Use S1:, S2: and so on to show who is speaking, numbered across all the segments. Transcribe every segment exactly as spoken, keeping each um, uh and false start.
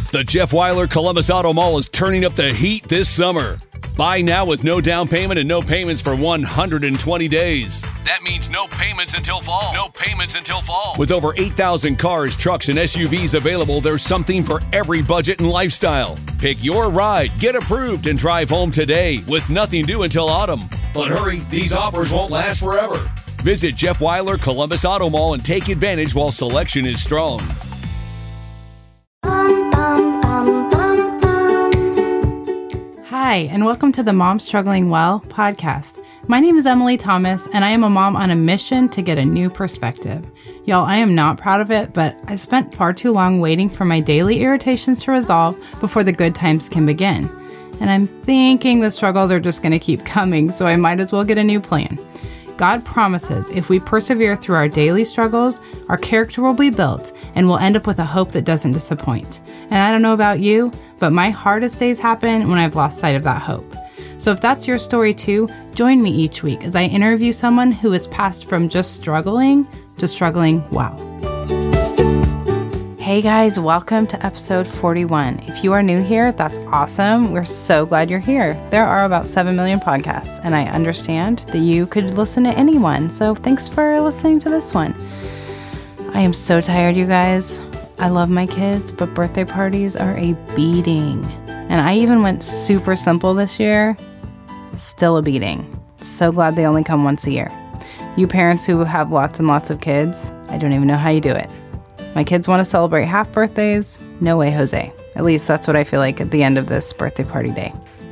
S1: The Jeff Weiler Columbus Auto Mall is turning up the heat this summer. Buy now with no down payment and no payments for one hundred twenty days. That means no payments until fall. No payments until fall. With over eight thousand cars, trucks, and S U Vs available, there's something for every budget and lifestyle. Pick your ride, get approved, and drive home today with nothing due until autumn. But hurry, these offers won't last forever. Visit Jeff Weiler Columbus Auto Mall and take advantage while selection is strong.
S2: Hi, and welcome to the Mom Struggling Well podcast. My name is Emily Thomas, and I am a mom on a mission to get a new perspective. Y'all, I am not proud of it, but I've spent far too long waiting for my daily irritations to resolve before the good times can begin. And I'm thinking the struggles are just going to keep coming, so I might as well get a new plan. God promises if we persevere through our daily struggles, our character will be built and we'll end up with a hope that doesn't disappoint. And I don't know about you, but my hardest days happen when I've lost sight of that hope. So if that's your story too, join me each week as I interview someone who has passed from just struggling to struggling well. Hey guys, welcome to episode forty-one. If you are new here, that's awesome. We're so glad you're here. There are about seven million podcasts, and I understand that you could listen to anyone. So thanks for listening to this one. I am so tired, you guys. I love my kids, but birthday parties are a beating. And I even went super simple this year. Still a beating. So glad they only come once a year. You parents who have lots and lots of kids, I don't even know how you do it. My kids want to celebrate half birthdays. No way, Jose. At least that's what I feel like at the end of this birthday party day.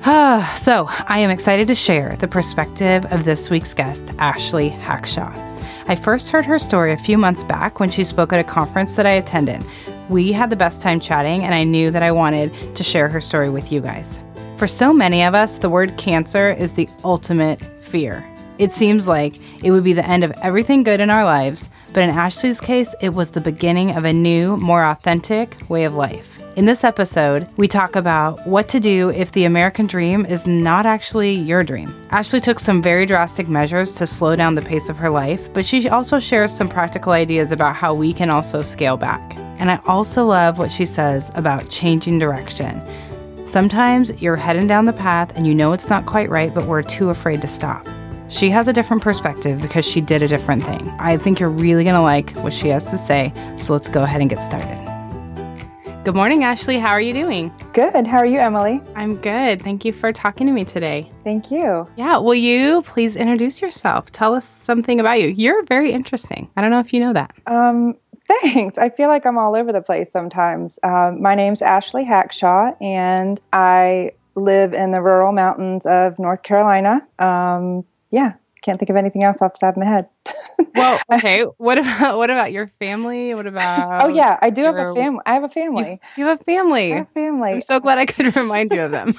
S2: So I am excited to share the perspective of this week's guest, Ashley Hackshaw. I first heard her story a few months back when she spoke at a conference that I attended. We had the best time chatting, and I knew that I wanted to share her story with you guys. For so many of us, the word cancer is the ultimate fear. It seems like it would be the end of everything good in our lives, but in Ashley's case, it was the beginning of a new, more authentic way of life. In this episode, we talk about what to do if the American dream is not actually your dream. Ashley took some very drastic measures to slow down the pace of her life, but she also shares some practical ideas about how we can also scale back. And I also love what she says about changing direction. Sometimes you're heading down the path and you know it's not quite right, but we're too afraid to stop. She has a different perspective because she did a different thing. I think you're really going to like what she has to say, so let's go ahead and get started. Good morning, Ashley. How are you doing?
S3: Good. How are you, Emily?
S2: I'm good. Thank you for talking to me today.
S3: Thank you.
S2: Yeah. Will you please introduce yourself? Tell us something about you. You're very interesting. I don't know if you know that.
S3: Um, thanks. I feel like I'm all over the place sometimes. Um, my name's Ashley Hackshaw, and I live in the rural mountains of North Carolina. Um, Yeah, can't think of anything else off the top of my head.
S2: Well, okay. What about what about your family? What about?
S3: Oh yeah, I do
S2: your,
S3: have a family. I have a family.
S2: You, you have a family.
S3: I have a family.
S2: I'm so glad I could remind you of them.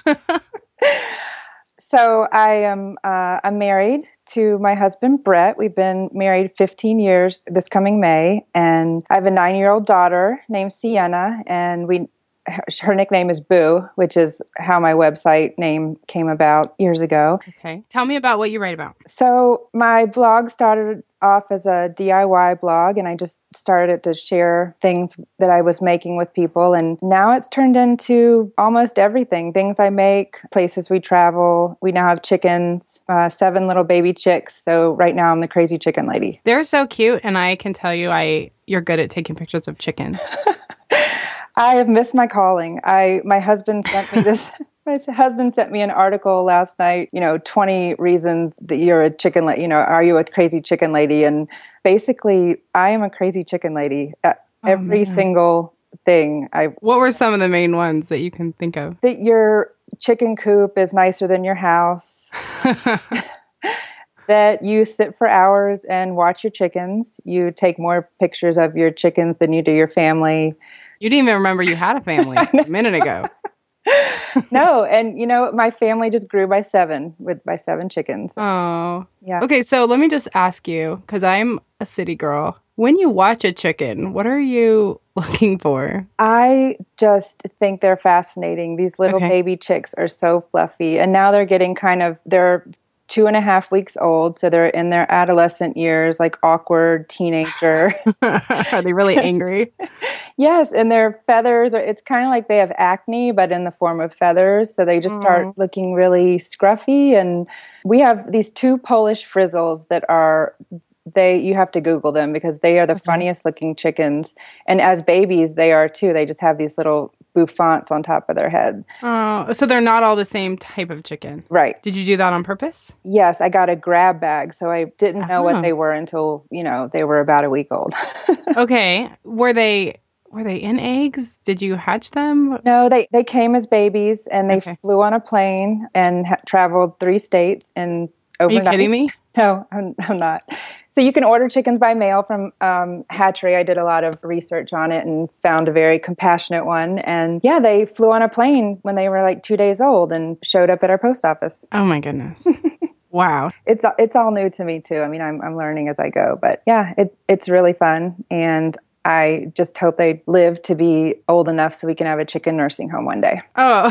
S3: So I am. Uh, I'm married to my husband Brett. We've been married fifteen years this coming May, and I have a nine-year-old daughter named Sienna, and we. Her nickname is Boo, which is how my website name came about years ago.
S2: Okay. Tell me about what you write about.
S3: So my blog started off as a D I Y blog, and I just started to share things that I was making with people. And now it's turned into almost everything. Things I make, places we travel. We now have chickens, uh, seven little baby chicks. So right now I'm the crazy chicken lady.
S2: They're so cute. And I can tell you, I you're good at taking pictures of chickens.
S3: I have missed my calling. I my husband sent me this. My husband sent me an article last night. You know, twenty reasons that you're a chicken. La- you know, are you a crazy chicken lady? And basically, I am a crazy chicken lady. Uh,
S2: oh,
S3: every
S2: man.
S3: single thing. I.
S2: What were some of the main ones that you can think of?
S3: That your chicken coop is nicer than your house. That you sit for hours and watch your chickens. You take more pictures of your chickens than you do your family.
S2: You didn't even remember you had a family a minute ago.
S3: No, and you know, my family just grew by seven with by seven chickens.
S2: Oh,
S3: yeah.
S2: Okay, so let me just ask you, because I'm a city girl. When you watch a chicken, what are you looking for?
S3: I just think they're fascinating. These little
S2: Okay.
S3: baby chicks are so fluffy, and now they're getting kind of they're two and a half weeks old. So they're in their adolescent years, like awkward teenager.
S2: Are they really angry?
S3: Yes. And their feathers are, it's kind of like they have acne, but in the form of feathers. So they just start
S2: Aww.
S3: looking really scruffy. And we have these two Polish frizzles that are, they, you have to Google them because they are the
S2: Okay.
S3: funniest looking chickens. And as babies, they are too. They just have these little bouffants on top of their head.
S2: Oh, so they're not all the same type of chicken.
S3: Right.
S2: Did you do that on purpose?
S3: Yes, I got a grab bag, so I didn't know
S2: Oh.
S3: what they were until, you know, they were about a week old.
S2: Okay. Were they were they in eggs? Did you hatch them?
S3: No, they, they came as babies, and they
S2: Okay.
S3: flew on a plane and ha- traveled three states and
S2: Are you
S3: overnight.
S2: kidding me?
S3: No, I'm, I'm not. So you can order chickens by mail from um, Hatchery. I did a lot of research on it and found a very compassionate one. And yeah, they flew on a plane when they were like two days old and showed up at our post office.
S2: Oh my goodness. Wow.
S3: It's it's all new to me too. I mean, I'm I'm learning as I go, but yeah, it it's really fun, and I just hope they live to be old enough so we can have a chicken nursing home one day.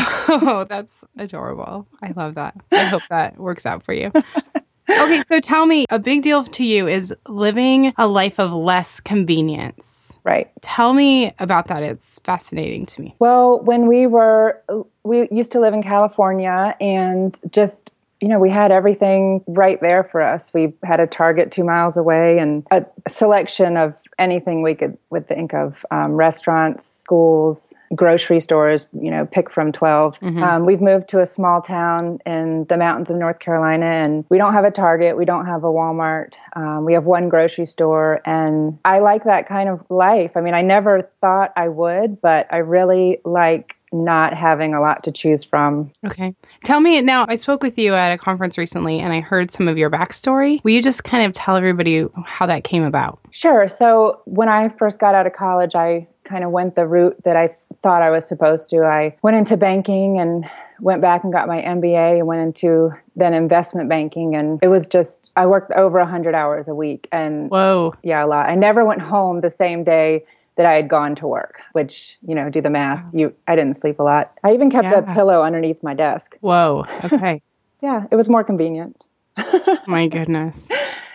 S2: Oh, that's adorable. I love that. I hope that works out for you. Okay, so tell me, a big deal to you is living a life of less convenience.
S3: Right.
S2: Tell me about that. It's fascinating to me.
S3: Well, when we were, we used to live in California, and just, you know, we had everything right there for us. We had a Target two miles away and a selection of anything we could would think of, um, restaurants, schools, grocery stores, you know, pick from twelve.
S2: Mhm.
S3: Um, we've moved to a small town in the mountains of North Carolina, and we don't have a Target. We don't have a Walmart. Um, we have one grocery store, and I like that kind of life. I mean, I never thought I would, but I really like not having a lot to choose from.
S2: Okay. Tell me now, I spoke with you at a conference recently and I heard some of your backstory. Will you just kind of tell everybody how that came about?
S3: Sure. So when I first got out of college, I kind of went the route that I thought I was supposed to. I went into banking and went back and got my M B A and went into then investment banking. And it was just, I worked over one hundred hours a week. And
S2: Whoa.
S3: yeah, a lot. I never went home the same day that I had gone to work, which, you know, do the math.
S2: Wow.
S3: You, I didn't sleep a lot. I even kept
S2: Yeah.
S3: a pillow underneath my desk.
S2: Whoa. Okay.
S3: Yeah, it was more convenient.
S2: My goodness.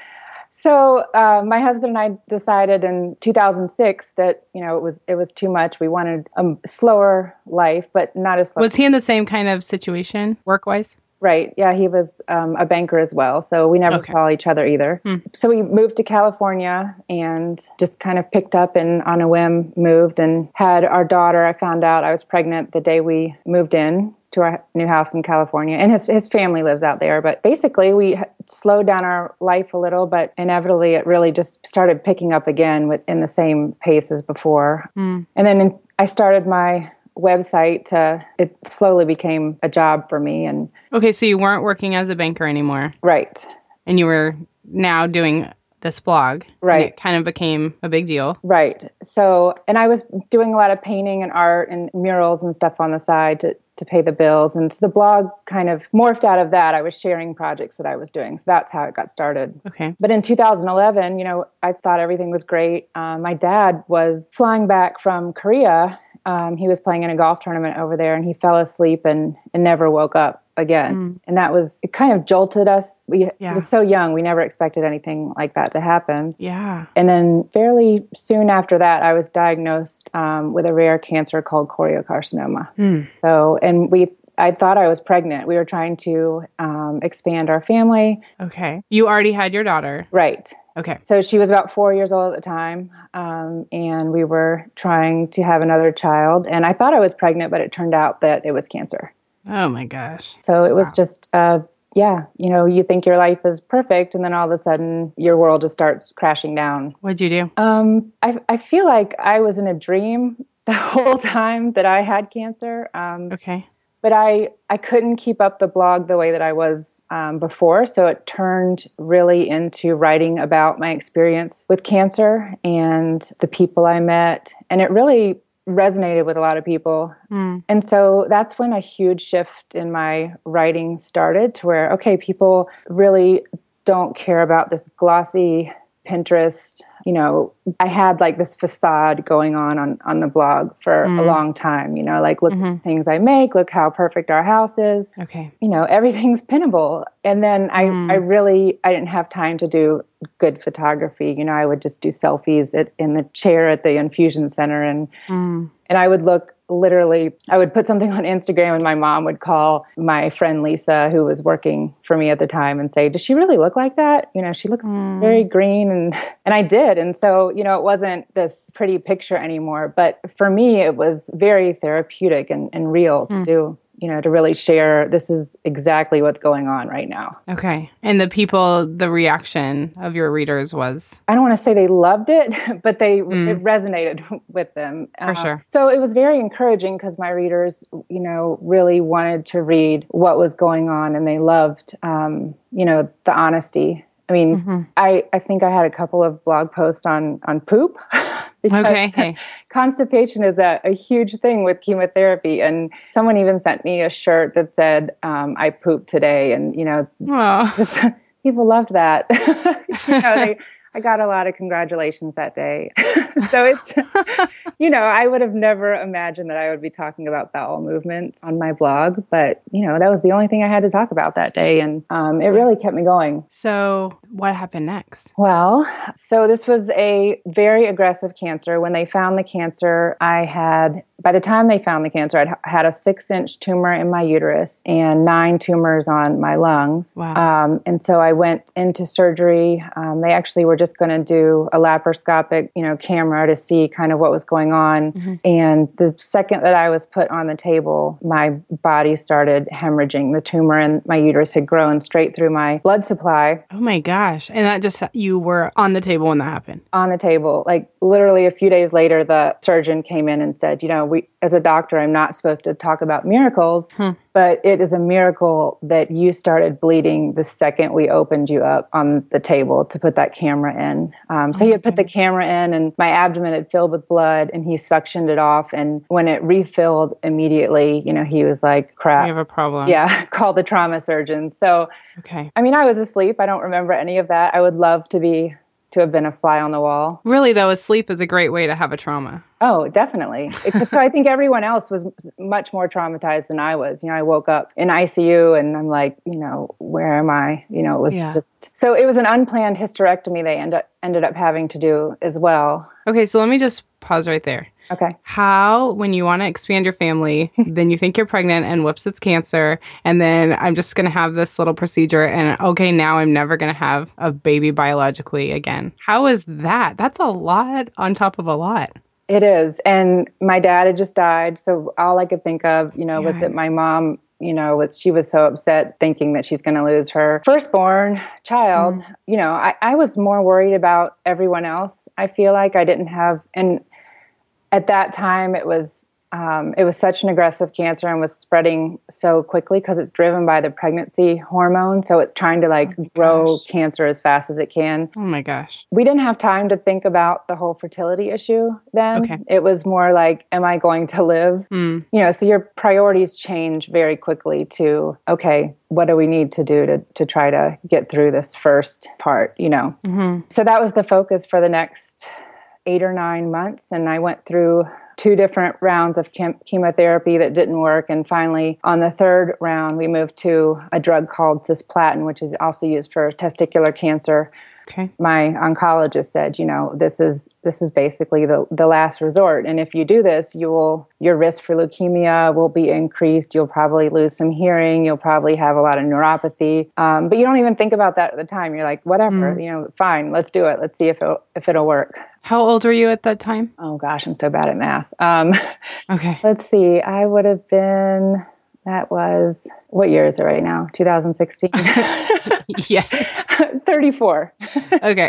S3: So uh, my husband and I decided in two thousand six that, you know, it was it was too much. We wanted a slower life, but not as slow.
S2: Was he in the same kind of situation work-wise?
S3: Right. Yeah, he was um, a banker as well. So we never
S2: Okay.
S3: saw each other either.
S2: Hmm.
S3: So we moved to California and just kind of picked up and on a whim moved and had our daughter. I found out I was pregnant the day we moved in to our new house in California. And his his family lives out there. But basically, we h- slowed down our life a little, but inevitably it really just started picking up again with, in the same pace as before.
S2: Mm.
S3: And then in, I started my website. Uh, it slowly became a job for me. And
S2: Okay, so you weren't working as a banker anymore,
S3: right.
S2: and you were now doing this blog. and
S3: Right.
S2: it kind of became a big deal.
S3: Right. So, and I was doing a lot of painting and art and murals and stuff on the side to, to pay the bills. And so the blog kind of morphed out of that. I was sharing projects that I was doing. So that's how it got started.
S2: Okay.
S3: But in two thousand eleven, you know, I thought everything was great. Um, my dad was flying back from Korea. Um, he was playing in a golf tournament over there, and he fell asleep and, and never woke up again.
S2: Mm.
S3: And that was, it kind of jolted us. We
S2: Yeah.
S3: He was so young. We never expected anything like that to happen.
S2: Yeah.
S3: And then fairly soon after that, I was diagnosed um, with a rare cancer called choriocarcinoma.
S2: Hmm.
S3: So, and we, I thought I was pregnant. We were trying to um, expand our family.
S2: Okay. You already had your daughter.
S3: Right.
S2: Okay.
S3: So she was about four years old at the time, um, and we were trying to have another child. And I thought I was pregnant, but it turned out that it was cancer.
S2: Oh my gosh.
S3: So it was
S2: Wow.
S3: just, uh, yeah, you know, you think your life is perfect, and then all of a sudden your world just starts crashing down.
S2: What'd you do?
S3: Um, I, I feel like I was in a dream the whole time that I had cancer. Um,
S2: Okay.
S3: But I, I couldn't keep up the blog the way that I was um, before. So it turned really into writing about my experience with cancer and the people I met. And it really resonated with a lot of people.
S2: Hmm.
S3: And so that's when a huge shift in my writing started, to where, okay, people really don't care about this glossy Pinterest. You know, I had like this facade going on on, on the blog for mm. a long time, you know, like look mm-hmm. at the things I make, look how perfect our house is.
S2: Okay.
S3: You know, everything's pinnable. And then I, mm. I really, I didn't have time to do good photography. You know, I would just do selfies at, in the chair at the infusion center. And, mm. and I would look literally, I would put something on Instagram and my mom would call my friend Lisa, who was working for me at the time, and say, does she really look like that? You know, she looks mm. very green. And, and I did. And so, you know, it wasn't this pretty picture anymore. But for me, it was very therapeutic and, and real to mm. do. You know, to really share, this is exactly what's going on right now.
S2: Okay. And the people, the reaction of your readers was?
S3: I don't want to say they loved it, but they mm. it resonated with them.
S2: For uh, sure.
S3: So it was very encouraging because my readers, you know, really wanted to read what was going on, and they loved, um, you know, the honesty. I mean, mm-hmm. I, I think I had a couple of blog posts on, on poop.
S2: Okay. Hey.
S3: Constipation is a, a huge thing with chemotherapy. And someone even sent me a shirt that said, um, I pooped today. And, you know, just, people loved that. you know, they, I got a lot of congratulations that day. So it's, you know, I would have never imagined that I would be talking about bowel movements on my blog. But, you know, that was the only thing I had to talk about that day. And um, it really kept me going.
S2: So what happened next?
S3: Well, so this was a very aggressive cancer. When they found the cancer, I had, by the time they found the cancer, I'd had a six inch tumor in my uterus and nine tumors on my lungs.
S2: Wow.
S3: Um, and so I went into surgery. Um, they actually were just going to do a laparoscopic, you know, camera to see kind of what was going on. Mm-hmm. And the second that I was put on the table, my body started hemorrhaging. The tumor in my uterus had grown straight through my blood supply.
S2: Oh my gosh. And that just, you were on the table when that happened?
S3: On the table. Like literally a few days later, the surgeon came in and said, you know, we, as a doctor, I'm not supposed to talk about miracles, hmm. but it is a miracle that you started bleeding the second we opened you up on the table to put that camera in. Um, so oh, he had put the camera in and my abdomen had filled with blood and he suctioned it off. And when it refilled immediately, you know, he was like, crap.
S2: We have a problem.
S3: Yeah, call the trauma surgeon. So,
S2: okay.
S3: I mean, I was asleep. I don't remember any of that. I would love to be to have been a fly on the wall.
S2: Really, though, sleep is a great way to have a trauma.
S3: Oh, definitely. It, so I think everyone else was much more traumatized than I was. You know, I woke up in I C U and I'm like, you know, where am I? You know, it was yeah. just... So it was an unplanned hysterectomy they end up, ended up having to do as well.
S2: Okay, so let me just pause right there.
S3: Okay.
S2: How, when you want to expand your family, then you think you're pregnant and whoops, it's cancer. And then I'm just going to have this little procedure and okay, now I'm never going to have a baby biologically again. How is that? That's a lot on top of a lot.
S3: It is. And my dad had just died. So all I could think of, you know, yeah. was that my mom, you know, was, she was so upset thinking that she's going to lose her firstborn child. Mm. You know, I, I was more worried about everyone else. I feel like I didn't have, and at that time, it was um, it was such an aggressive cancer and was spreading so quickly because it's driven by the pregnancy hormone. So it's trying to like oh grow gosh. cancer as fast as it can.
S2: Oh my gosh.
S3: We didn't have time to think about the whole fertility issue then.
S2: Okay.
S3: It was more like, am I going to live? Mm. You know, so your priorities change very quickly to, okay, what do we need to do to, to try to get through this first part, you know? Mm-hmm. So that was the focus for the next eight or nine months. And I went through two different rounds of chem- chemotherapy that didn't work. And finally, on the third round, we moved to a drug called cisplatin, which is also used for testicular cancer.
S2: Okay.
S3: My oncologist said, you know, this is this is basically the, the last resort. And if you do this, you will your risk for leukemia will be increased. You'll probably lose some hearing. You'll probably have a lot of neuropathy. Um, but you don't even think about that at the time. You're like, whatever, mm. you know, fine, let's do it. Let's see if it'll, if it'll work.
S2: How old were you at that time?
S3: Oh, gosh, I'm so bad at math. Um,
S2: okay.
S3: Let's see. I would have been... That was, what year is it right now? two thousand sixteen?
S2: Yes.
S3: thirty-four.
S2: Okay.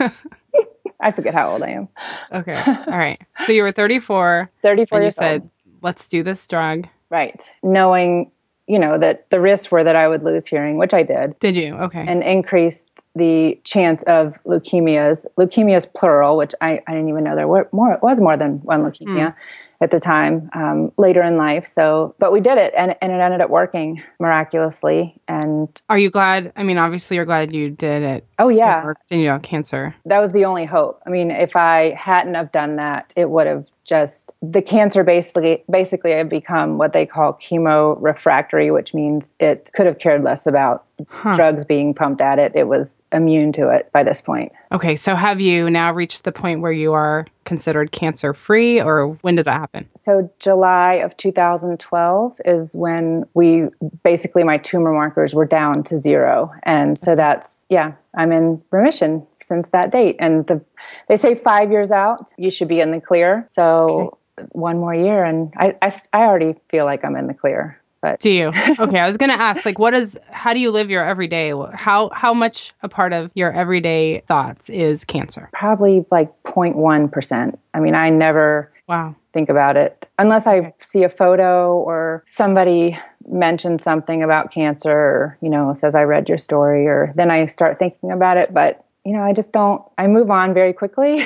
S3: I forget how old I am.
S2: Okay. All right. So you were thirty-four.
S3: thirty-four
S2: and you
S3: years
S2: said,
S3: old.
S2: Let's do this drug.
S3: Right. Knowing, you know, that the risks were that I would lose hearing, which I did.
S2: Did you? Okay.
S3: And increased the chance of leukemias. Leukemias plural, which I, I didn't even know there were more, it was more than one leukemia. Mm. at the time, um, later in life. So, but we did it, and, and it ended up working miraculously. And
S2: are you glad? I mean, obviously you're glad you did it.
S3: Oh yeah.
S2: It worked and you know, cancer.
S3: That was the only hope. I mean, if I hadn't have done that, it would have just, the cancer basically, basically had become what they call chemo refractory, which means it could have cared less about huh. drugs being pumped at it. It was immune to it by this point.
S2: Okay. So have you now reached the point where you are considered cancer free, or when does that happen?
S3: So July of two thousand twelve is when we, basically my tumor markers were down to zero. And so that's, yeah, I'm in remission since that date. And the, they say five years out, you should be in the clear. So okay. one more year, and I, I, I already feel like I'm in the clear. But
S2: do you? Okay, I was going to ask, like, what is, how do you live your everyday? How how much a part of your everyday thoughts is cancer?
S3: Probably like zero point one percent. I mean, I never
S2: wow.
S3: think about it unless I okay. see a photo or somebody mentions something about cancer, or, you know, says I read your story, or then I start thinking about it. But you know, I just don't, I move on very quickly.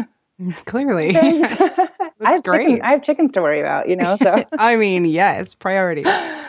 S2: Clearly.
S3: That's I have
S2: great.
S3: Chicken, I have chickens to worry about, you know, so.
S2: I mean, yes, priority.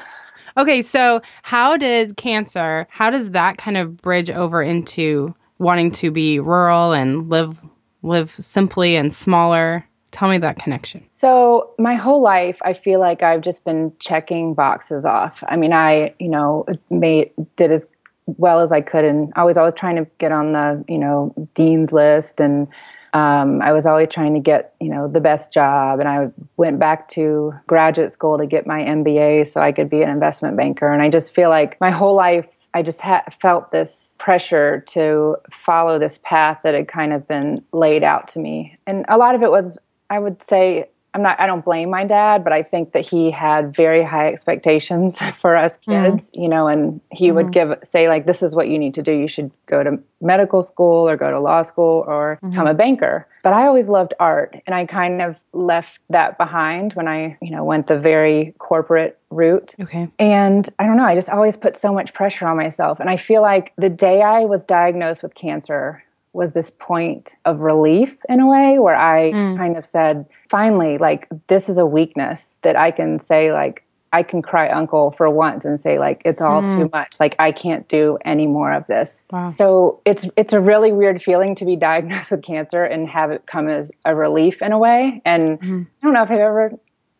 S2: Okay, so how did cancer, how does that kind of bridge over into wanting to be rural and live live simply and smaller? Tell me that connection.
S3: So my whole life, I feel like I've just been checking boxes off. I mean, I, you know, made, did as well as I could, and I was always trying to get on the, you know, dean's list, and um, I was always trying to get, you know, the best job, and I went back to graduate school to get my M B A so I could be an investment banker. And I just feel like my whole life I just ha- felt this pressure to follow this path that had kind of been laid out to me, and a lot of it was, I would say, I'm not, I don't blame my dad, but I think that he had very high expectations for us kids, mm-hmm. you know, and he mm-hmm. would give, say like, this is what you need to do. You should go to medical school or go to law school or mm-hmm. become a banker. But I always loved art, and I kind of left that behind when I, you know, went the very corporate route.
S2: Okay.
S3: And I don't know, I just always put so much pressure on myself. And I feel like the day I was diagnosed with cancer was this point of relief in a way, where I mm. kind of said, finally, like, this is a weakness that I can say, like, I can cry uncle for once and say, like, it's all mm. too much. Like, I can't do any more of this. Wow. So it's it's a really weird feeling to be diagnosed with cancer and have it come as a relief in a way. And mm. I don't know if I've ever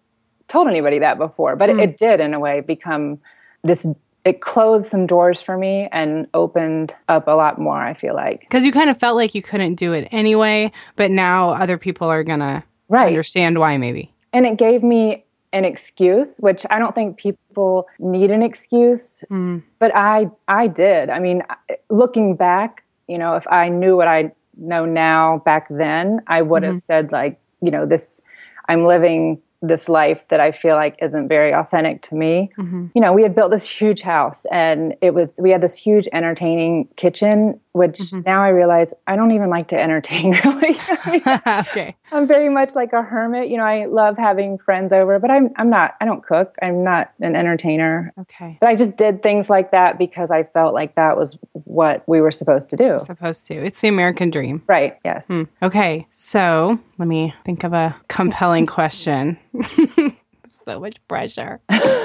S3: told anybody that before, but mm. it, it did in a way become this. It closed some doors for me and opened up a lot more, I feel like.
S2: Because you kind of felt like you couldn't do it anyway, but now other people are going to right. understand why, maybe.
S3: And it gave me an excuse, which I don't think people need an excuse, mm. but I I did. I mean, looking back, you know, if I knew what I know now back then, I would mm-hmm. have said, like, you know, this, I'm living this life that I feel like isn't very authentic to me. Mm-hmm. You know, we had built this huge house, and it was, we had this huge entertaining kitchen, which mm-hmm. now I realize I don't even like to entertain really. I mean, okay. I'm very much like a hermit. You know, I love having friends over, but I'm, I'm not, I don't cook. I'm not an entertainer.
S2: Okay.
S3: But I just did things like that because I felt like that was what we were supposed to do.
S2: Supposed to. It's the American dream.
S3: Right. Yes.
S2: Mm. Okay. So let me think of a compelling question. So much pressure.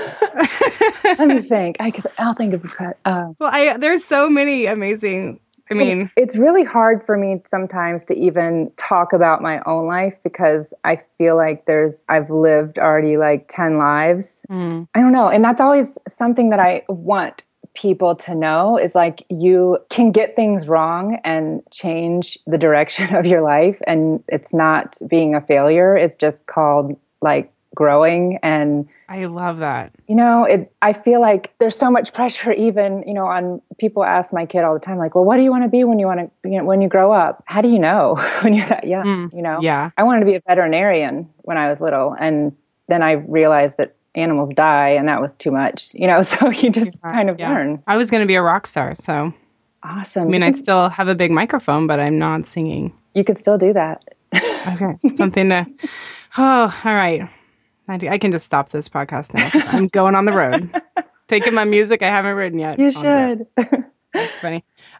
S3: Let me think. I guess I'll think of a uh,
S2: well, I there's so many amazing. I mean,
S3: it's really hard for me sometimes to even talk about my own life because I feel like there's I've lived already like ten lives. Mm. I don't know, and that's always something that I want people to know is like you can get things wrong and change the direction of your life, and it's not being a failure. It's just called like growing. And
S2: I love that.
S3: You know, it, I feel like there's so much pressure even, you know, on people ask my kid all the time, like, well, what do you want to be when you want to, you know, when you grow up? How do you know when you're that young? Mm, you know,
S2: yeah.
S3: I wanted to be a veterinarian when I was little. And then I realized that animals die and that was too much, you know, so you just yeah, kind of
S2: yeah.
S3: learn.
S2: I was going to be a rock star. So
S3: awesome.
S2: I mean, I still have a big microphone, but I'm not singing.
S3: You could still do that.
S2: Okay. Something to, oh, all right. I, do, I can just stop this podcast now. I'm going on the road. Taking my music I haven't written yet.
S3: You should.
S2: That's funny.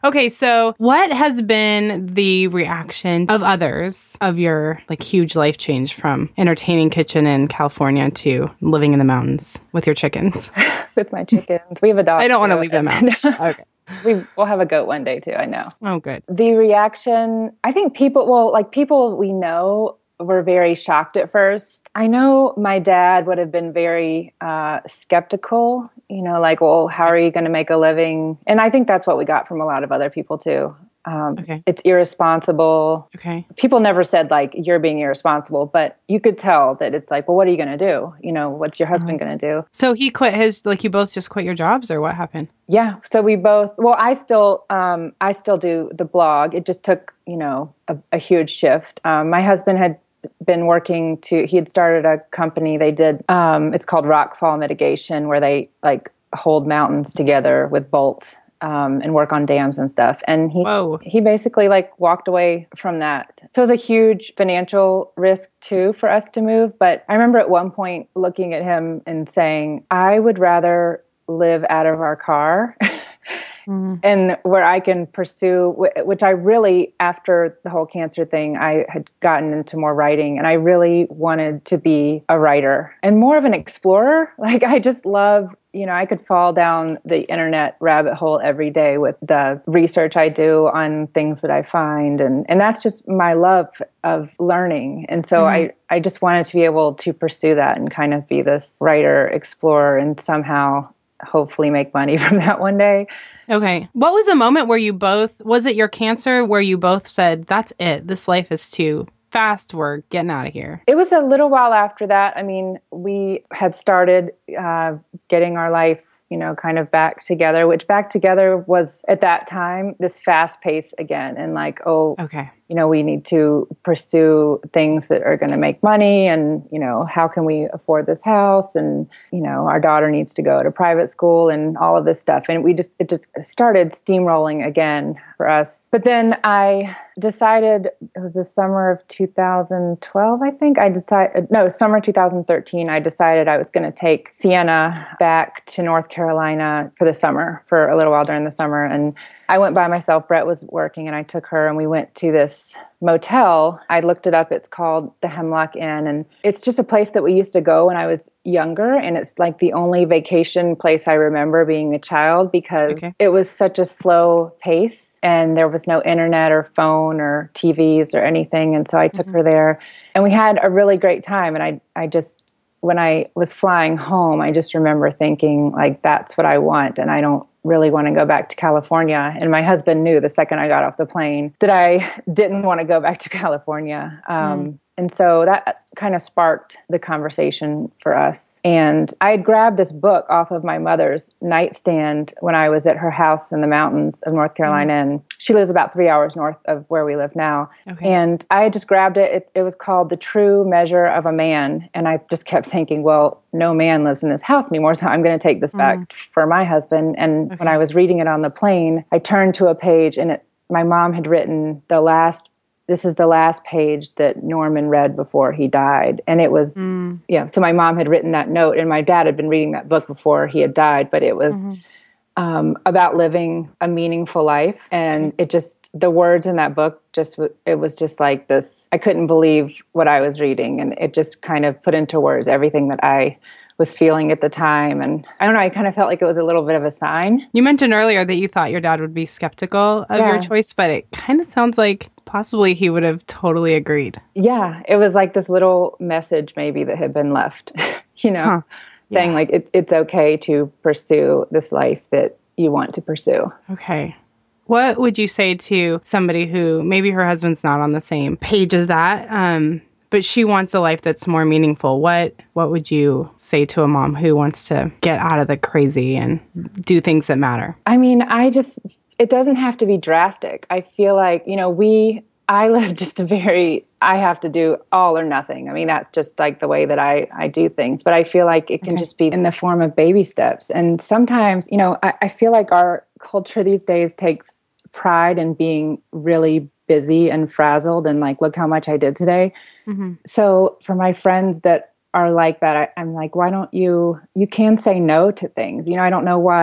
S2: Okay, so what has been the reaction of others of your like huge life change from entertaining kitchen in California to living in the mountains with your chickens?
S3: With my chickens. We have a dog.
S2: I don't want to
S3: too,
S2: leave them out.
S3: and-
S2: Okay.
S3: we, we'll have a goat one day too, I know.
S2: Oh, good.
S3: The reaction, I think people, well, like people we know were very shocked at first. I know my dad would have been very uh, skeptical, you know, like, well, how are you going to make a living? And I think that's what we got from a lot of other people too. Um,
S2: Okay.
S3: It's irresponsible.
S2: Okay.
S3: People never said like, you're being irresponsible, but you could tell that it's like, well, what are you going to do? You know, what's your husband
S2: Uh-huh.
S3: going to do?
S2: So he quit his, like you both just quit your jobs or what happened?
S3: Yeah. So we both, well, I still, um, I still do the blog. It just took, you know, a, a huge shift. Um, my husband had been working to, he had started a company. They did, um, it's called Rockfall Mitigation, where they like hold mountains together with bolts. Um, and work on dams and stuff. And he
S2: Whoa.
S3: he basically like walked away from that. So it was a huge financial risk too for us to move. But I remember at one point looking at him and saying, I would rather live out of our car mm-hmm. and where I can pursue, which I really, after the whole cancer thing, I had gotten into more writing and I really wanted to be a writer and more of an explorer. Like I just love you know, I could fall down the internet rabbit hole every day with the research I do on things that I find. And, and that's just my love of learning. And so mm-hmm. I, I just wanted to be able to pursue that and kind of be this writer, explorer, and somehow hopefully make money from that one day.
S2: Okay. What was a moment where you both, was it your cancer where you both said, that's it, this life is too fast, we're getting out of here?
S3: It was a little while after that. I mean, we had started uh, getting our life, you know, kind of back together, which back together was at that time, this fast pace again. And like, oh,
S2: okay.
S3: you know, we need to pursue things that are going to make money and, you know, how can we afford this house? And, you know, our daughter needs to go to private school and all of this stuff. And we just, it just started steamrolling again for us. But then I decided, it was the summer of two thousand twelve, I think. I decided, no, summer two thousand thirteen, I decided I was going to take Sienna back to North Carolina for the summer, for a little while during the summer. And I went by myself. Brett was working and I took her and we went to this motel. I looked it up. It's called the Hemlock Inn. And it's just a place that we used to go when I was younger. And it's like the only vacation place I remember being a child because okay. it was such a slow pace and there was no internet or phone or T Vs or anything. And so I took mm-hmm. her there and we had a really great time. And I, I just, when I was flying home, I just remember thinking like, that's what I want. And I don't really want to go back to California. And my husband knew the second I got off the plane that I didn't want to go back to California. Um, mm. And so that kind of sparked the conversation for us. And I had grabbed this book off of my mother's nightstand when I was at her house in the mountains of North Carolina. Mm. And she lives about three hours north of where we live now. Okay. And I had just grabbed it. it. It was called The True Measure of a Man. And I just kept thinking, well, no man lives in this house anymore, so I'm going to take this back mm. for my husband. And okay. when I was reading it on the plane, I turned to a page and it, my mom had written the last This is the last page that Norman read before he died. And it was, mm. yeah, so my mom had written that note and my dad had been reading that book before he had died, but it was mm-hmm. um, about living a meaningful life. And okay. it just, the words in that book just, it was just like this, I couldn't believe what I was reading. And it just kind of put into words everything that I was feeling at the time. And I don't know, I kind of felt like it was a little bit of a sign.
S2: You mentioned earlier that you thought your dad would be skeptical of yeah. your choice, but it kind of sounds like possibly he would have totally agreed.
S3: Yeah, it was like this little message maybe that had been left, you know, huh. saying yeah. like it, it's okay to pursue this life that you want to pursue.
S2: Okay. What would you say to somebody who maybe her husband's not on the same page as that, um, but she wants a life that's more meaningful? What what would you say to a mom who wants to get out of the crazy and do things that matter?
S3: I mean, I just, it doesn't have to be drastic. I feel like, you know, we, I live just a very, I have to do all or nothing. I mean, that's just like the way that I, I do things. But I feel like it can okay. just be in the form of baby steps. And sometimes, you know, I, I feel like our culture these days takes pride in being really busy and frazzled and like, look how much I did today. Mm-hmm. So for my friends that are like that, I, I'm like, why don't you, you can say no to things. You know, I don't know why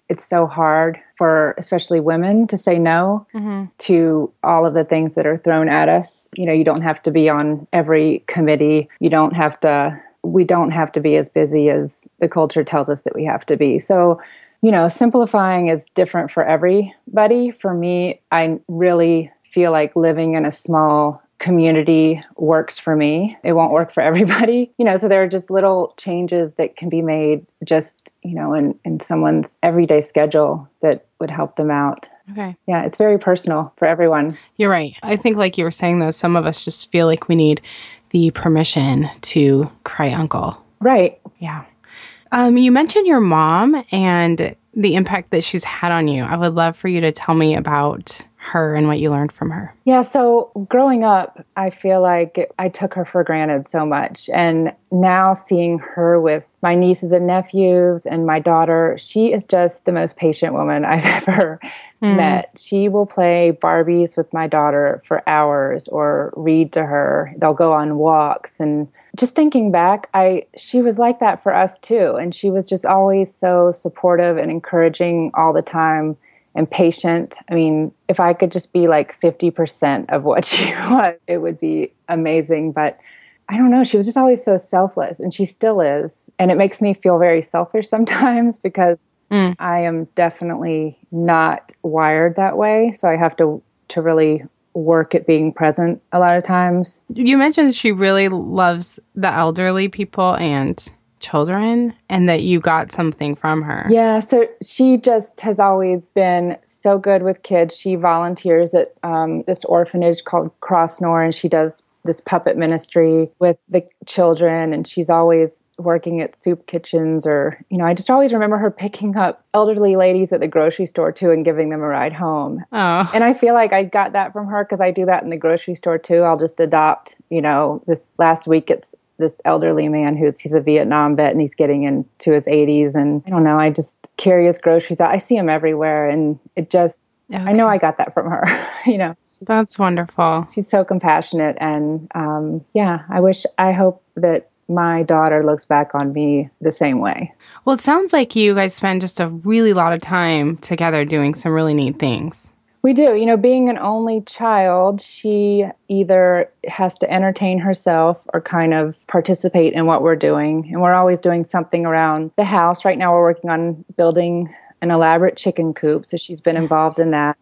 S3: it's so hard for especially women to say no mm-hmm. to all of the things that are thrown at us. You know, you don't have to be on every committee. You don't have to, we don't have to be as busy as the culture tells us that we have to be. So, you know, simplifying is different for everybody. For me, I really feel like living in a small community works for me. It won't work for everybody. You know, so there are just little changes that can be made just, you know, in, in someone's everyday schedule that would help them out.
S2: Okay.
S3: Yeah, it's very personal for everyone.
S2: You're right. I think like you were saying, though, some of us just feel like we need the permission to cry uncle.
S3: Right.
S2: Yeah. Um, you mentioned your mom and the impact that she's had on you. I would love for you to tell me about her and what you learned from her.
S3: Yeah, so growing up, I feel like I took her for granted so much. And now seeing her with my nieces and nephews and my daughter, she is just the most patient woman I've ever mm. met. She will play Barbies with my daughter for hours or read to her. They'll go on walks. And just thinking back, I she was like that for us too. And she was just always so supportive and encouraging all the time. And patient. I mean, if I could just be like fifty percent of what she was, it would be amazing. But I don't know, she was just always so selfless, and she still is. And it makes me feel very selfish sometimes because mm. I am definitely not wired that way. So I have to to really work at being present a lot of times.
S2: You mentioned that she really loves the elderly people and children, and that you got something from her.
S3: Yeah, so she just has always been so good with kids. She volunteers at um, this orphanage called Crossnor, and she does this puppet ministry with the children, and she's always working at soup kitchens, or, you know, I just always remember her picking up elderly ladies at the grocery store too and giving them a ride home.
S2: Oh.
S3: And I feel like I got that from her because I do that in the grocery store too. I'll just adopt, you know, this last week it's this elderly man who's he's a Vietnam vet and he's getting into his eighties, and I don't know, I just carry his groceries out. I see him everywhere, and it just okay. I know I got that from her. You know,
S2: that's wonderful.
S3: She's so compassionate, and um, yeah, I wish I hope that my daughter looks back on me the same way.
S2: Well, it sounds like you guys spend just a really lot of time together doing some really neat things.
S3: We do. You know, being an only child, she either has to entertain herself or kind of participate in what we're doing. And we're always doing something around the house. Right now, we're working on building an elaborate chicken coop. So she's been involved in that.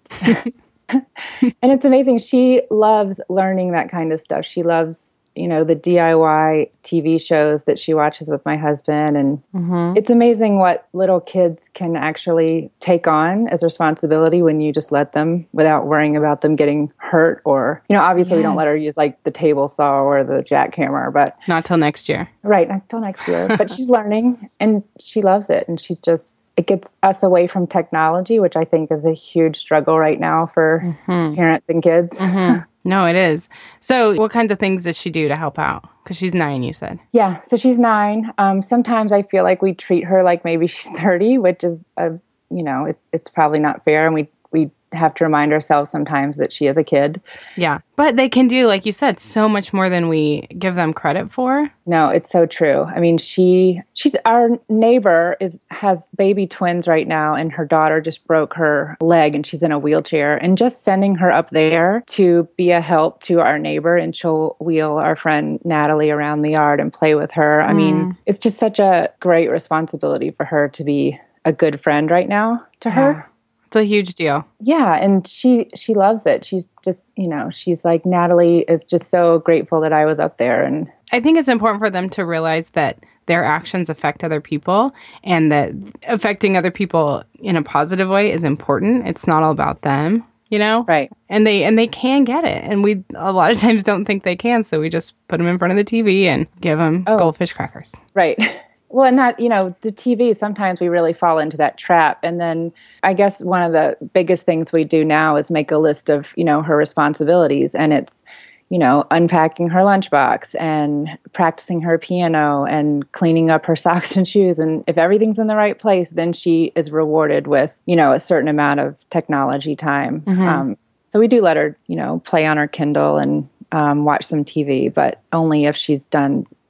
S3: And it's amazing. She loves learning that kind of stuff. She loves, you know, the D I Y T V shows that she watches with my husband. And mm-hmm. it's amazing what little kids can actually take on as responsibility when you just let them without worrying about them getting hurt. Or, you know, obviously yes. we don't let her use like the table saw or the jackhammer, but
S2: not till next year.
S3: Right. Not till next year. But she's learning and she loves it. And she's just, it gets us away from technology, which I think is a huge struggle right now for mm-hmm. parents and kids.
S2: Mm-hmm. No, it is. So what kinds of things does she do to help out? Because she's nine, you said.
S3: Yeah, so she's nine. Um, sometimes I feel like we treat her like maybe she's thirty, which is, a, you know, it, it's probably not fair. And we we have to remind ourselves sometimes that she is a kid.
S2: Yeah, but they can do, like you said, so much more than we give them credit for.
S3: No, it's so true. I mean, she she's our neighbor is has baby twins right now, and her daughter just broke her leg and she's in a wheelchair. And just sending her up there to be a help to our neighbor, and she'll wheel our friend Natalie around the yard and play with her. I mm. mean, it's just such a great responsibility for her to be a good friend right now to yeah. her.
S2: It's a huge deal.
S3: Yeah, and she she loves it. She's just, you know, she's like, Natalie is just so grateful that I was up there. And
S2: I think it's important for them to realize that their actions affect other people, and that affecting other people in a positive way is important. It's not all about them, you know?
S3: Right.
S2: And they and they can get it. And we a lot of times don't think they can, so we just put them in front of the T V and give them oh. goldfish crackers.
S3: Right. Well, and not, you know, the T V, sometimes we really fall into that trap. And then I guess one of the biggest things we do now is make a list of, you know, her responsibilities. And it's, you know, unpacking her lunchbox and practicing her piano and cleaning up her socks and shoes. And if everything's in the right place, then she is rewarded with, you know, a certain amount of technology time. Mm-hmm. Um, so we do let her, you know, play on her Kindle and um, watch some T V, but only if she's done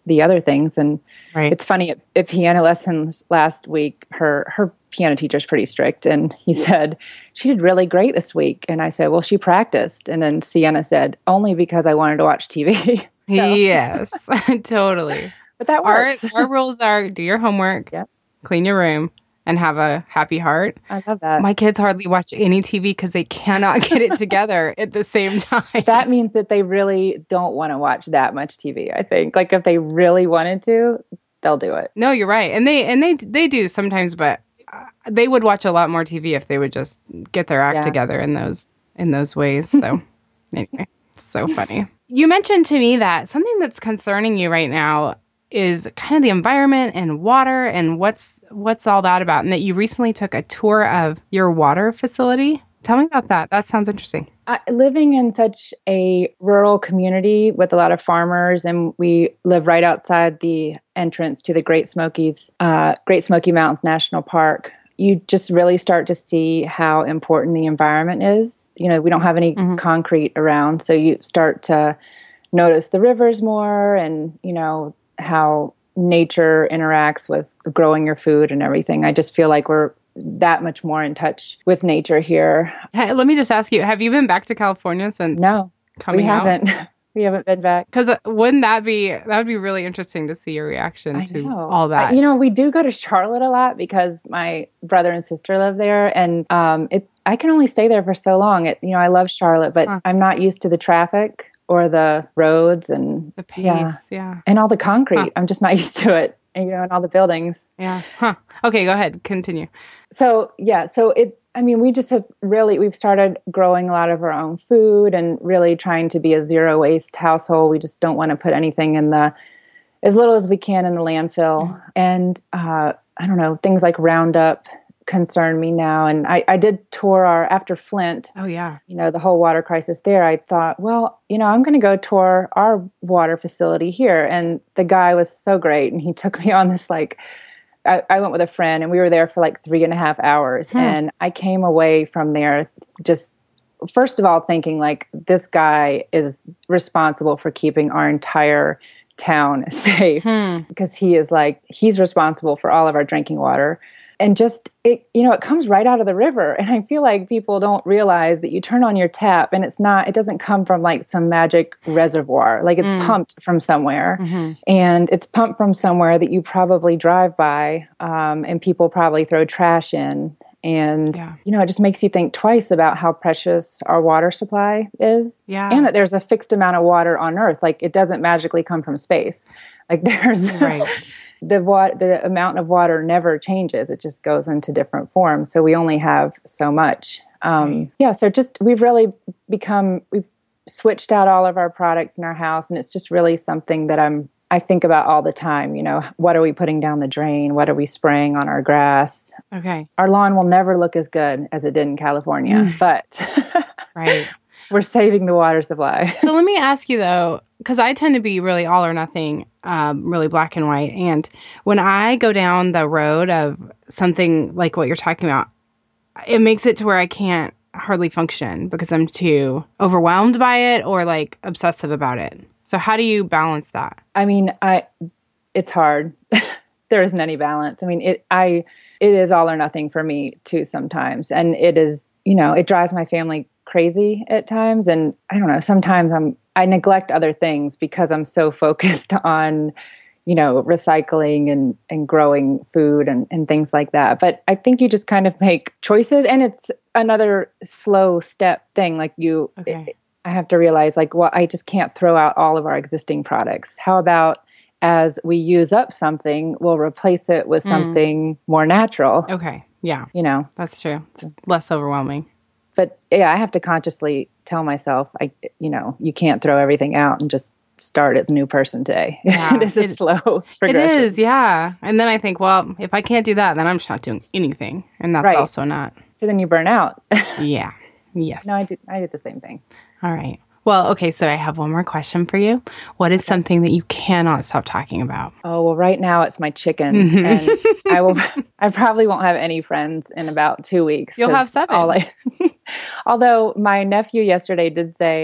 S3: the other things. And
S2: Right.
S3: it's funny, at, at piano lessons last week, her her piano teacher's pretty strict. And he said, she did really great this week. And I said, well, she practiced. And then Sienna said, only because I wanted to watch T V. So,
S2: Yes, totally.
S3: but that
S2: Our,
S3: works.
S2: our rules are do your homework,
S3: Yep.
S2: clean your room, and have a happy heart.
S3: I love that.
S2: My kids hardly watch any T V because they cannot get it together at the same time.
S3: That means that they really don't want to watch that much T V, I think. Like if they really wanted to, they'll do it.
S2: No, you're right. And they and they they do sometimes, but uh, they would watch a lot more T V if they would just get their act
S3: Yeah.
S2: together in those in those ways. So anyway, so funny. You mentioned to me that something that's concerning you right now is kind of the environment and water and what's what's all that about, and that you recently took a tour of your water facility. Tell me about that. That sounds interesting.
S3: Uh, living in such a rural community with a lot of farmers, and we live right outside the entrance to the Great Smokies, uh, Great Smoky Mountains National Park, you just really start to see how important the environment is. You know, we don't have any
S2: Mhm.
S3: concrete around, so you start to notice the rivers more, and, you know, how nature interacts with growing your food and everything. I just feel like we're that much more in touch with nature here.
S2: Hey, let me just ask you: have you been back to California since
S3: No,
S2: coming
S3: we
S2: out?
S3: haven't. We haven't been back.
S2: Because wouldn't that be that would be really interesting to see your reaction
S3: I
S2: to
S3: know.
S2: all that?
S3: I- you know, we do go to Charlotte a lot because my brother and sister live there, and um, it. I can only stay there for so long. It, you know, I love Charlotte, but
S2: Huh.
S3: I'm not used to the traffic or the roads and
S2: the pace,
S3: yeah.
S2: yeah,
S3: and all the concrete.
S2: Huh.
S3: I'm just not used to it. And, you know, and all the buildings.
S2: yeah. Huh. Okay, go ahead. Continue.
S3: So yeah, so it. I mean, we just have really we've started growing a lot of our own food and really trying to be a zero waste household. We just don't want to put anything in the as little as we can in the landfill.
S2: Mm.
S3: And uh, I don't know, things like Roundup concern me now. And I, I did tour our after Flint.
S2: Oh yeah.
S3: You know, the whole water crisis there. I thought, well, you know, I'm going to go tour our water facility here. And the guy was so great, and he took me on this like. I, I went with a friend, and we were there for like three and a half hours.
S2: Hmm.
S3: And I came away from there just, first of all, thinking like this guy is responsible for keeping our entire town safe
S2: Hmm.
S3: because he is like, he's responsible for all of our drinking water. And just, it, you know, it comes right out of the river. And I feel like people don't realize that you turn on your tap and it's not, it doesn't come from like some magic reservoir. Like it's
S2: Mm.
S3: pumped from somewhere.
S2: Mhm.
S3: And it's pumped from somewhere that you probably drive by, um, and people probably throw trash in. And,
S2: Yeah.
S3: you know, it just makes you think twice about how precious our water supply is.
S2: Yeah.
S3: And that there's a fixed amount of water on Earth. Like it doesn't magically come from space. Like there's
S2: Right.
S3: the wa- the amount of water never changes. It just goes into different forms. So we only have so much. Um,
S2: Right.
S3: Yeah. So just we've really become we've switched out all of our products in our house, and it's just really something that I'm I think about all the time. You know, what are we putting down the drain? What are we spraying on our grass?
S2: Okay.
S3: Our lawn will never look as good as it did in California,
S2: Mm.
S3: but
S2: Right.
S3: we're saving the water supply.
S2: So let me ask you though, because I tend to be really all or nothing, um, really black and white. And when I go down the road of something like what you're talking about, it makes it to where I can't hardly function because I'm too overwhelmed by it or like obsessive about it. So how do you balance that?
S3: I mean, I it's hard. There isn't any balance. I mean, it I it is all or nothing for me too sometimes. And it is, you know, it drives my family crazy at times. And I don't know, sometimes I'm I neglect other things because I'm so focused on, you know, recycling and, and growing food and, and things like that. But I think you just kind of make choices, and it's another slow step thing. Like you,
S2: Okay.
S3: it, I have to realize like, well, I just can't throw out all of our existing products. How about as we use up something, we'll replace it with
S2: Mm.
S3: something more natural,
S2: Okay. Yeah,
S3: you know?
S2: that's true. It's less overwhelming.
S3: But yeah, I have to consciously tell myself, I, you know, you can't throw everything out and just start as a new person today.
S2: Yeah,
S3: It is a
S2: it-
S3: slow
S2: It
S3: progression.
S2: is, yeah. And then I think, well, if I can't do that, then I'm just not doing anything. And that's
S3: Right.
S2: also not.
S3: So then you burn out.
S2: Yeah. Yes.
S3: No, I do. I do the same thing.
S2: All right. Well, okay, so I have one more question for you. What is something that you cannot stop talking about?
S3: Oh, well, right now it's my chickens.
S2: Mhm.
S3: And I will, I probably won't have any friends in about two weeks.
S2: You'll
S3: 'cause
S2: have seven.
S3: all I- although my nephew yesterday did say,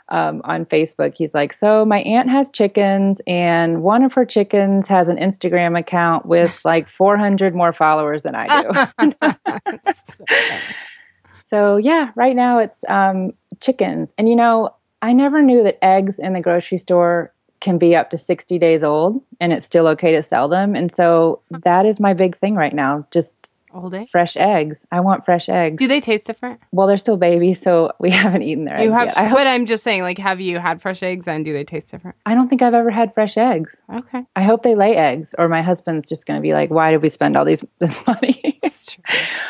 S3: um, on Facebook. He's like, so my aunt has chickens, and one of her chickens has an Instagram account with like four hundred more followers than I do. So yeah, right now it's um, chickens. And, you know, I never knew that eggs in the grocery store can be up to sixty days old and it's still okay to sell them. And so that is my big thing right now. Just
S2: All day?
S3: fresh eggs. I want fresh eggs.
S2: Do they taste different?
S3: Well, they're still babies, so we haven't eaten their
S2: You
S3: eggs
S2: have,
S3: yet. I, hope,
S2: but I'm just saying, like, have you had fresh eggs and do they taste different?
S3: I don't think I've ever had fresh eggs.
S2: Okay.
S3: I hope they lay eggs, or my husband's just going to be like, why did we spend all these this money
S2: That's true.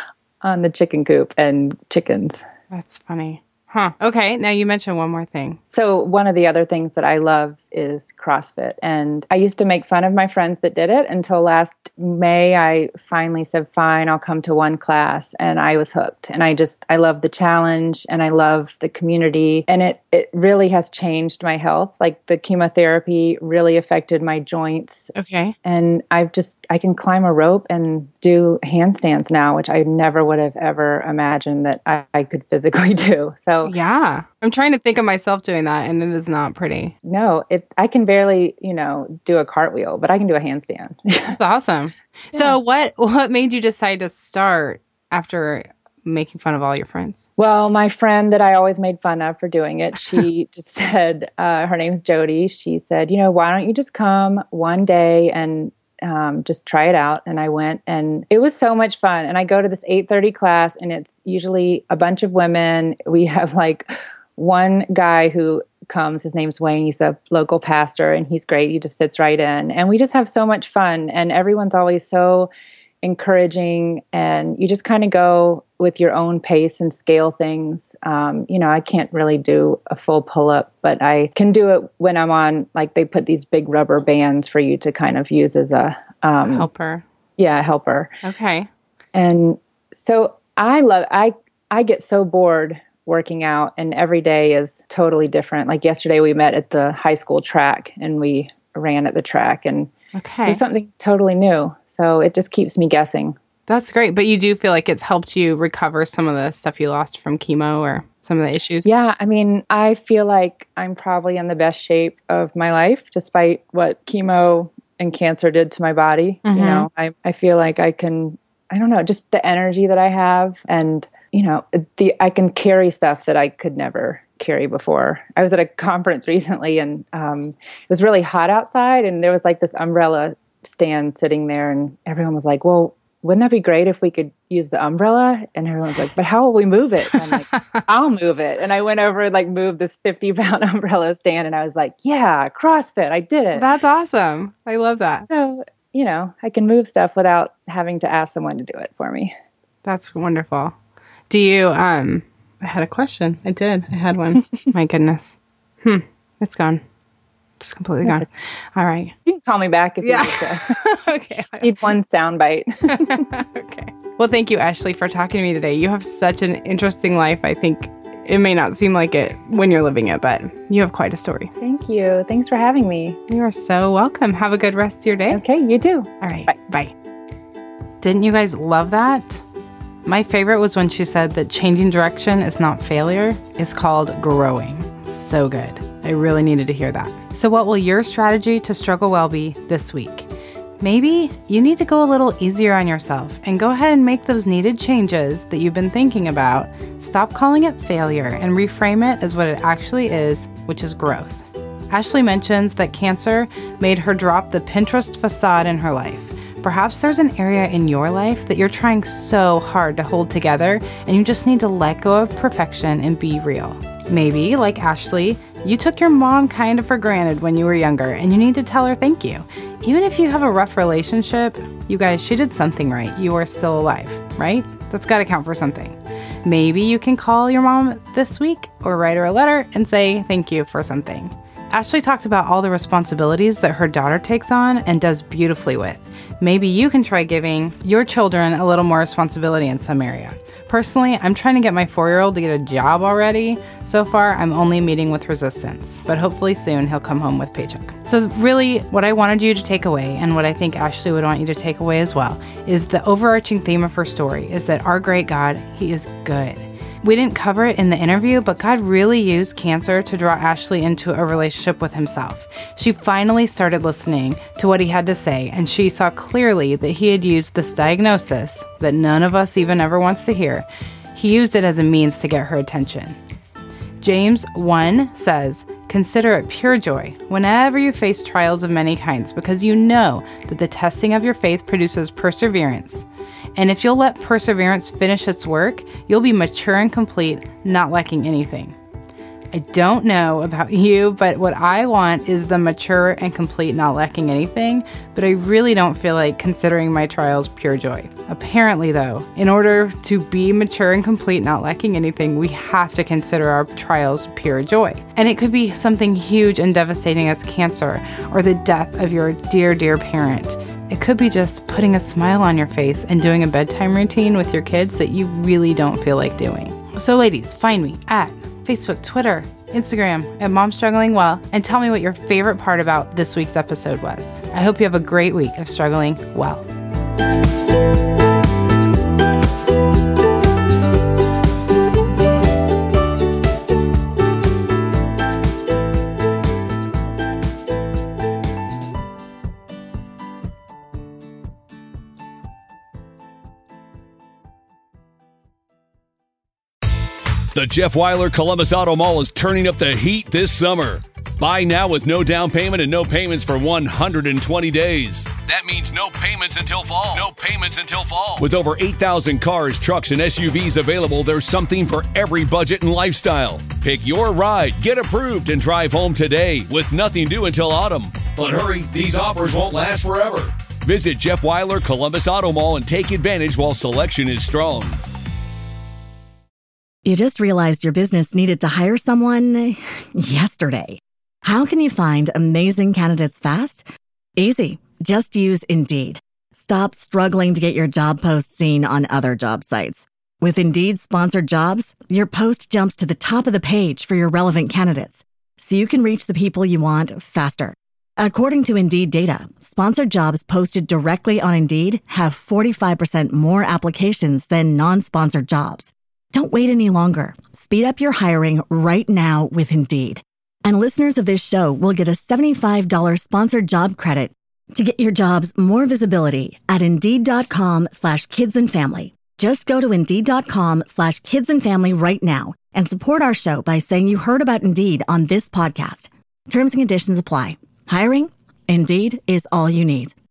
S3: on the chicken coop and chickens?
S2: That's funny. Huh. Okay. Now you mentioned one more thing.
S3: So one of the other things that I love is CrossFit. And I used to make fun of my friends that did it until last May. I finally said, fine, I'll come to one class. And I was hooked. And I just, I love the challenge and I love the community. And it, it really has changed my health. Like the chemotherapy really affected my joints.
S2: Okay.
S3: And I've just, I can climb a rope and do handstands now, which I never would have ever imagined that I, I could physically do. So
S2: Yeah. I'm trying to think of myself doing that and it is not pretty.
S3: no, it, I can barely, you know, do a cartwheel, but I can do a handstand.
S2: That's awesome.
S3: Yeah.
S2: So what, what made you decide to start after making fun of all your friends?
S3: Well, my friend that I always made fun of for doing it, she just said, uh, her name's Jody. She said, you know, why don't you just come one day and um, just try it out? And I went, and it was so much fun. And I go to this eight thirty class, and it's usually a bunch of women. We have like one guy who comes, his name's Wayne. He's a local pastor and he's great. He just fits right in. And we just have so much fun. And everyone's always so encouraging, and you just kind of go with your own pace and scale things. Um, you know, I can't really do a full pull-up, but I can do it when I'm on, like they put these big rubber bands for you to kind of use as a um,
S2: Helper.
S3: Yeah, helper.
S2: Okay.
S3: And so I love, I, I get so bored working out, and every day is totally different. Like yesterday we met at the high school track and we ran at the track, and
S2: Okay.
S3: it was something totally new. So it just keeps me guessing.
S2: That's great. But you do feel like it's helped you recover some of the stuff you lost from chemo or some of the issues?
S3: Yeah, I mean, I feel like I'm probably in the best shape of my life, despite what chemo and cancer did to my body.
S2: Mm-hmm.
S3: You know, I, I feel like I can, I don't know, just the energy that I have, and, you know, the I can carry stuff that I could never carry before. I was at a conference recently, and um, it was really hot outside, and there was like this umbrella stand sitting there, and everyone was like, well, wouldn't that be great if we could use the umbrella? And everyone's like, but how will we move it? And I'm like, I'll move it. And I went over and like moved this fifty pound umbrella stand, and I was like, yeah, CrossFit, I did it.
S2: That's awesome. I love that.
S3: So, you know, I can move stuff without having to ask someone to do it for me.
S2: That's wonderful. Do you, um, I had a question. I did. I had one. My goodness. Hmm. It's gone. It's completely
S3: That's
S2: gone. All right.
S3: You can call me back if
S2: Yeah.
S3: you need to.
S2: Okay.
S3: Need one sound bite.
S2: Okay. Well, thank you, Ashley, for talking to me today. You have such an interesting life. I think it may not seem like it when you're living it, but you have quite a story.
S3: Thank you. Thanks for having me.
S2: You are so welcome. Have a good rest of your day.
S3: Okay, you too.
S2: All right.
S3: Bye.
S2: Bye. Didn't you guys love that? My favorite was when she said that changing direction is not failure, it's called growing. So good. I really needed to hear that. So what will your strategy to struggle well be this week? Maybe you need to go a little easier on yourself and go ahead and make those needed changes that you've been thinking about. Stop calling it failure and reframe it as what it actually is, which is growth. Ashley mentions that cancer made her drop the Pinterest facade in her life. Perhaps there's an area in your life that you're trying so hard to hold together, and you just need to let go of perfection and be real. Maybe, like Ashley, you took your mom kind of for granted when you were younger, and you need to tell her thank you. Even if you have a rough relationship, you guys, she did something right. You are still alive, right? That's got to count for something. Maybe you can call your mom this week or write her a letter and say thank you for something. Ashley talked about all the responsibilities that her daughter takes on and does beautifully with. Maybe you can try giving your children a little more responsibility in some area. Personally, I'm trying to get my four-year-old to get a job already. So far, I'm only meeting with resistance, but hopefully soon he'll come home with paycheck. So really, what I wanted you to take away, and what I think Ashley would want you to take away as well, is the overarching theme of her story is that our great God, He is good. We didn't cover it in the interview, but God really used cancer to draw Ashley into a relationship with himself. She finally started listening to what he had to say, and she saw clearly that he had used this diagnosis that none of us even ever wants to hear. He used it as a means to get her attention. James one says, "Consider it pure joy whenever you face trials of many kinds, because you know that the testing of your faith produces perseverance. And if you'll let perseverance finish its work, you'll be mature and complete, not lacking anything." I don't know about you, but what I want is the mature and complete, not lacking anything, but I really don't feel like considering my trials pure joy. Apparently, though, in order to be mature and complete, not lacking anything, we have to consider our trials pure joy. And it could be something huge and devastating as cancer or the death of your dear, dear parent. It could be just putting a smile on your face and doing a bedtime routine with your kids that you really don't feel like doing. So ladies, find me at Facebook, Twitter, Instagram at Mom Struggling Well, and tell me what your favorite part about this week's episode was. I hope you have a great week of struggling well.
S1: The Jeff Weiler Columbus Auto Mall is turning up the heat this summer. Buy now with no down payment and no payments for one hundred twenty days. That means no payments until fall. No payments until fall. With over eight thousand cars, trucks, and S U Vs available, there's something for every budget and lifestyle. Pick your ride, get approved, and drive home today with nothing due until autumn. But hurry, these offers won't last forever. Visit Jeff Weiler Columbus Auto Mall and take advantage while selection is strong.
S4: You just realized your business needed to hire someone yesterday. How can you find amazing candidates fast? Easy. Just use Indeed. Stop struggling to get your job post seen on other job sites. With Indeed sponsored jobs, your post jumps to the top of the page for your relevant candidates, so you can reach the people you want faster. According to Indeed data, sponsored jobs posted directly on Indeed have forty-five percent more applications than non-sponsored jobs. Don't wait any longer. Speed up your hiring right now with Indeed. And listeners of this show will get a seventy-five dollars sponsored job credit to get your jobs more visibility at Indeed.com slash kids and family. Just go to Indeed.com slash kids and family right now and support our show by saying you heard about Indeed on this podcast. Terms and conditions apply. Hiring? Indeed is all you need.